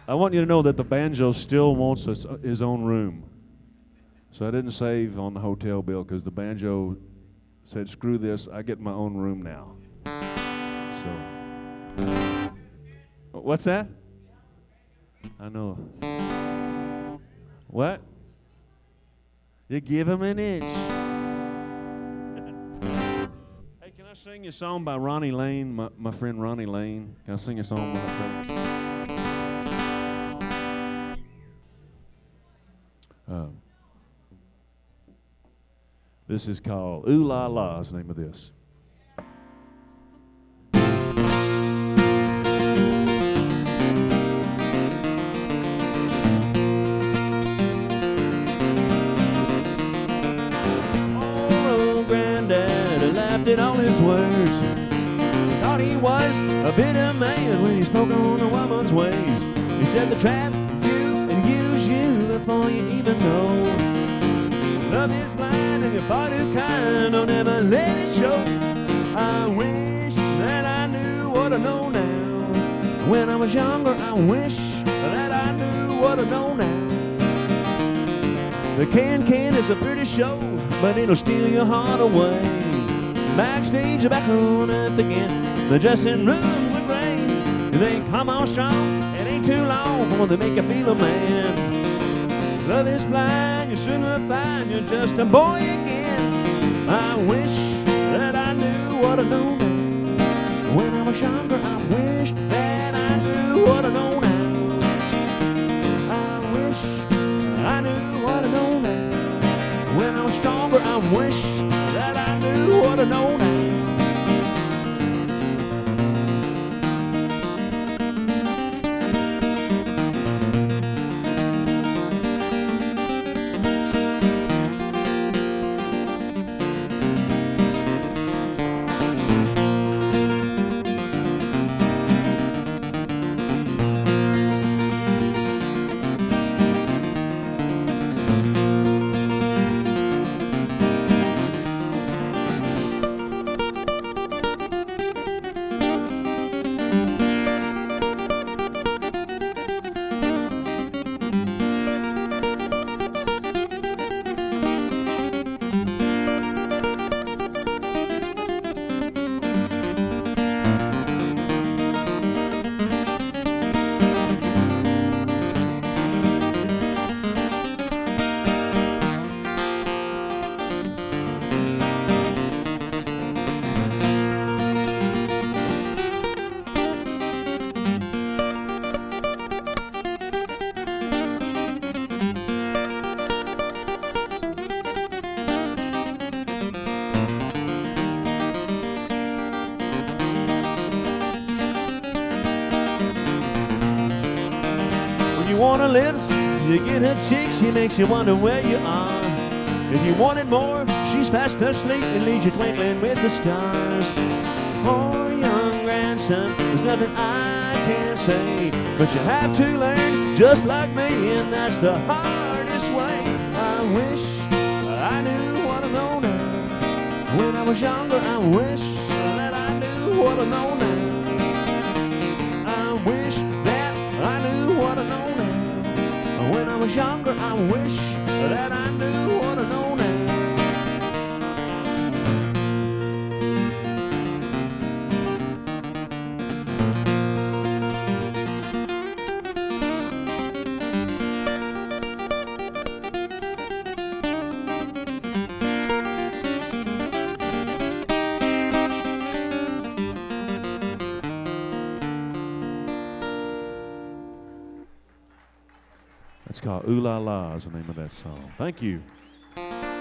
I want you to know that the banjo still wants his own room. So I didn't save on the hotel bill because the banjo said, screw this, I get my own room now. So, what's that? I know. What? You give him an inch. Hey, can I sing you a song by Ronnie Lane, my friend Ronnie Lane? Can I sing a song by my friend? This is called Ooh La La is the name of this. Oh, Granddad laughed at all his words. Thought he was a bitter man when he spoke on a woman's ways. He said the trap you and use you before you even know. Love is blind and you're far too kind. Don't ever let it show. I wish that I knew what I know now. When I was younger, I wish that I knew what I know now. The can is a pretty show, but it'll steal your heart away. Backstage or back on earth again, the dressing rooms are great. They come on strong, it ain't too long before they make you feel a man. Love is blind, you soon will find you're just a boy again. I wish that I knew what I know now. When I was younger, I wish that I knew what I know now. I wish I knew what I know now. When I was stronger, I wish that I knew what I know now. You want her lips, you get her cheek, she makes you wonder where you are. If you wanted more, she's fast asleep and leaves you twinkling with the stars. Poor young grandson, there's nothing I can say, but you have to learn just like me, and that's the hardest way. I wish I knew what I know now. When I was younger, I wish that I knew what I know now. I wish that I knew what I know now. When I was younger, I wish that I knew what I know now. It's called Ooh La La is the name of that song. Thank you.